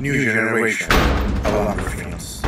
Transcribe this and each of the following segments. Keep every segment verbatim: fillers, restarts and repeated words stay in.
New generation. Avalon Films.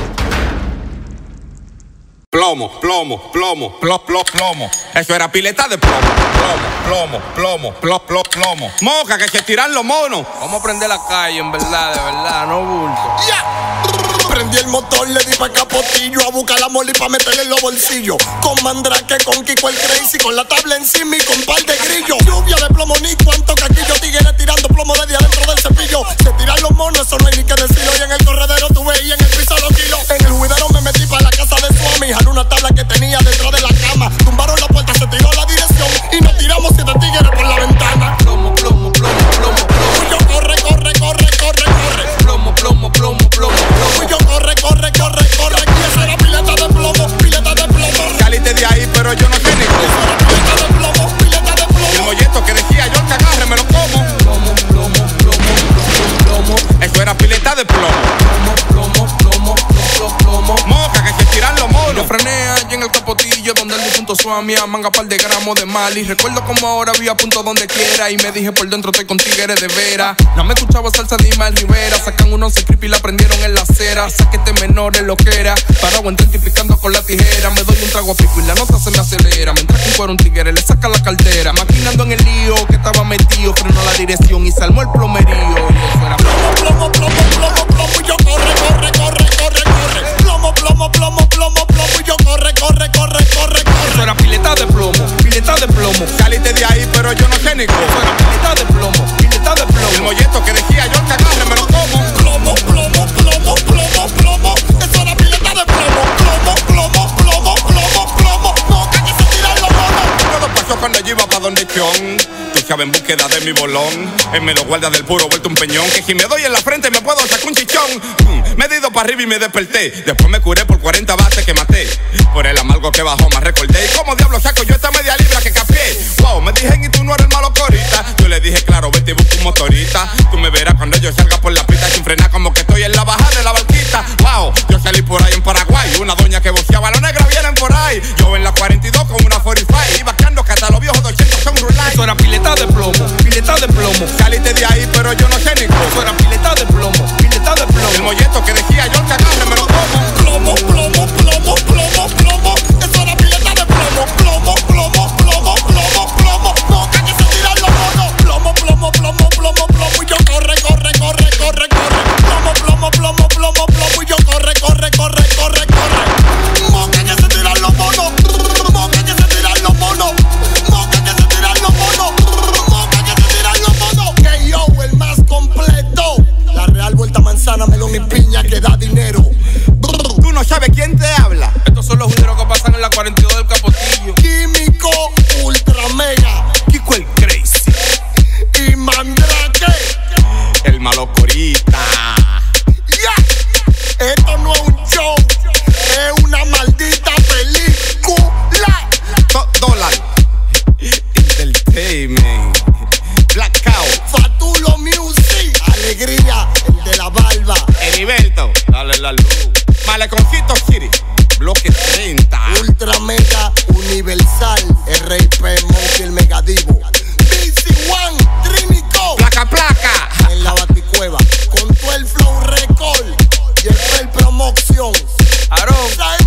Plomo, plomo, plomo, plo, plo, plomo. Eso era pileta de plomo. Plomo, plomo, plomo, plo, plo, plomo. Moca, que se tiran los monos. Vamos a prender la calle, en verdad, de verdad, no bulto. Yeah. Prendí el motor, le di pa' capotillo a buscar la moli pa' meterle en los bolsillos. Con Mandrake, con Kiko el Crazy, con la tabla encima y con par de grillos. Lluvia de plomo, ni cuánto caquillo. Tigres tirando plomo desde adentro del cepillo. Se tiran los monos, eso no hay ni que decirlo. Y en el corredero tú veías en el piso los kilos. En el juidero me metí pa' la casa de Suami. Jalé una tabla que tenía dentro de la cama. Tumbaron la puerta, se tiró la dirección y nos tiramos siete tigres por la ventana. Plomo, plomo, plomo, plomo, plomo. Y yo corre, corre, corre, corre, corre. Plomo, plomo, plomo, plomo, plomo. Y yo corre, corre, corre, corre. Y esa era pileta de plomo, pileta de plomo. Saliste de ahí, pero yo no sé ni cómo. Esa era pileta de plomo, pileta de El plomo. molleto que decía yo, el que agarre, me lo como. Plomo, plomo, plomo, plomo, plomo. Eso era pileta de plomo. Plomo, plomo, plomo, plomo, plomo. Moca, que se tiran los Yo monos. frené allí en el capotillo donde el difunto Suami a manga par de gramos de mal. Y recuerdo como ahora había punto donde quiera. Y me dije por dentro estoy con tigres de vera. No me escuchaba salsa de Ismael Rivera. Sacan un once creepy y la prendieron en la acera. Saquete menores lo que era. Parado en treinta y picando con la tijera. Me doy un trago a pico y la nota se me acelera. Mientras que un cuero un tigre le saca la cartera. Maquinando en el lío que estaba metido. Frenó la dirección y se armó el plomerío. Y eso era Plomo, plomo, plomo, plomo, plomo. Y yo corre, corre, corre, corre, corre. Plomo, plomo, plomo, plomo, plomo. Y yo corre, corre, corre, corre, Eso corre. era pileta de plomo, pileta de plomo. Saliste de ahí, pero yo no sé ni Eso cómo. era pileta de plomo, pileta de El plomo. molleto que decía yo, el que agarre, me lo como. Plomo, plomo, plomo, plomo, plomo. Eso era pileta de plomo. Plomo, plomo, plomo, plomo, plomo. Moca que se tiran los monos. Todo pasó cuando yo iba pa' donde Chon. Tú sabes, en búsqueda de mi bolón. Él me lo guarda del puro, vuelto un peñón. Que si me doy en la frente me puedo sacar un chichón. Mm, me he ido para arriba y me desperté. Después me curé por cuarenta bates que maté. Por el amargo que bajó más recordé. ¿Y cómo diablo saco yo esta media libra que capié? Wow, me dijeron y tú no eres el malo corita. Yo le dije, claro, vete y busca un motorista. Tú me verás cuando yo salga por la pista sin frenar, como que estoy en la bajada de la barquita. Wow, yo salí por ahí en Paraguay. Una doña que voceaba, los negros vienen por ahí. Yo en la cuarenta y dos con una cuarenta y cinco. Y vaqueando que hasta los viejos de ochenta son rulay. Eso era pileta de plomo, pileta de plomo. Saliste de ahí, pero yo no sé ni cómo. Eso era pileta de plomo, pileta de El plomo. molleto que decía yo, el que agarre, me lo como. Plomo, plomo, plomo, plomo, plomo. Eso era pileta de plomo. Plomo, plomo, plomo, plomo, plomo. Moca que se tiran los monos. Plomo, plomo, plomo, plomo, plomo. Y yo corre, corre, corre, corre, corre. Plomo, plomo, plomo, plomo, plomo. Y yo corre, corre, corre, corre, corre. Moca que se tiran los monos. Moca que se tiran los monos. Moca que se tiran los monos. Moca que se tiran los monos. Que yo, el más completo. La Real Vuelta Manzana, melón y piña que da dinero. Tú no sabes quién te habla. Estos son los juderos que pasan en la cuarenta y dos del capotillo. Químico, ultra mega Kiko el Crazy. y Mandrake. El malo corita. Yeah. Esto no es un show, es una maldita película. Top Dólar. Entertainment. Blackout. Fatulo Music, alegría, el de la barba. Heriberto. Dale la luz. Maleconcito City. Bloque treinta. Ultra mega universal, R I P Monkey el megadivo. B C One, Trínico, Placa, placa. en la baticueva, con todo el flow record y el Pel Promotion. Aarón.